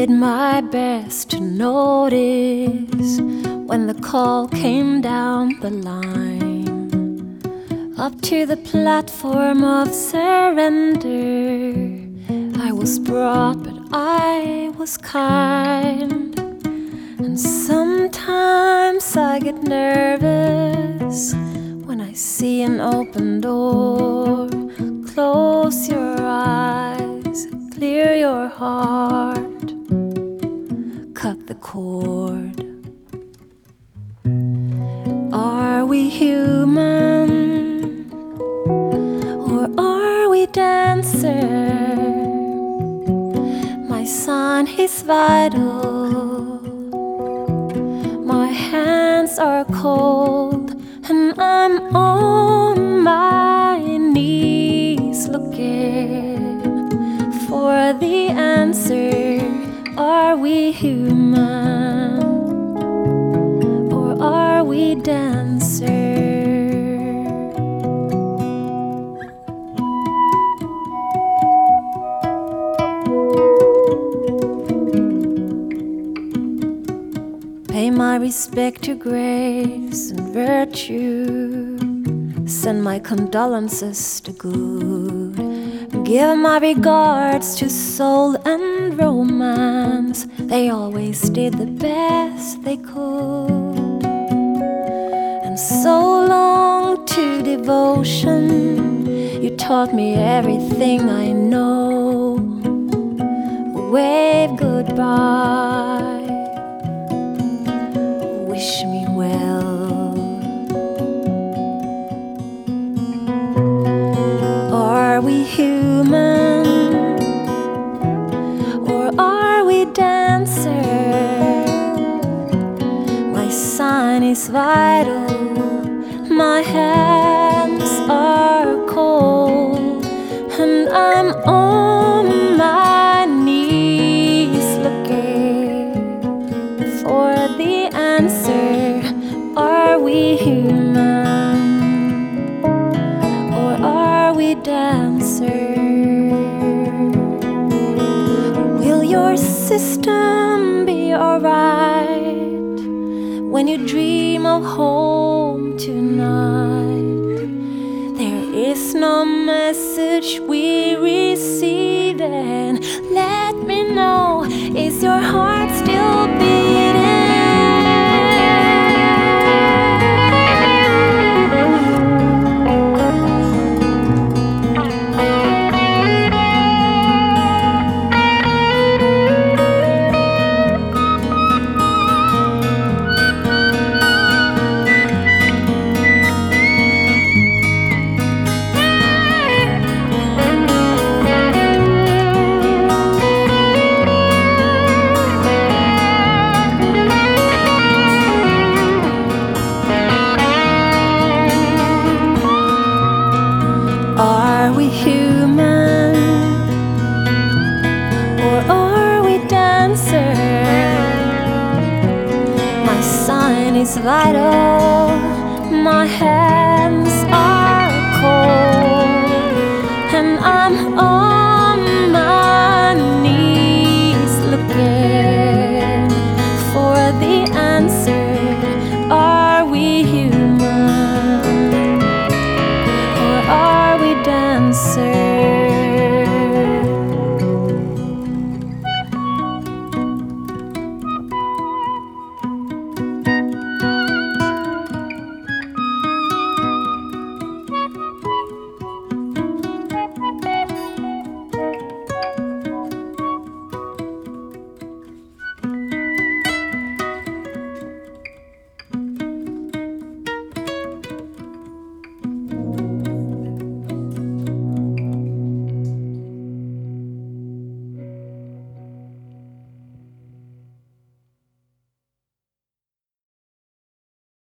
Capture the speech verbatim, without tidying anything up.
did my best to notice when the call came down the line, up to the platform of surrender. I was brought, but I was kind. And sometimes I get nervous when I see an open door. Close your eyes, clear your heart, cut the cord. Are we human, or are we dancer? My son, he's vital. My hands are cold, and I'm on my knees looking for the answer. Are we human, or are we dancer? Pay my respect to grace and virtue. Send my condolences to good. Give my regards to soul and romance. They always did the best they could. And so long to devotion. You taught me everything I know. Wave goodbye. Wish me well. Are we human, or are we dancer? My son is vital. My hands are cold, and I'm on my knees looking for the answer. Are we human, or are we dancer? Will your system be alright when you dream of home tonight? There is no message we receive, and let me know, is your heart still beating? Are we human, or are we dancer? My son is vital. My hands are cold, and I'm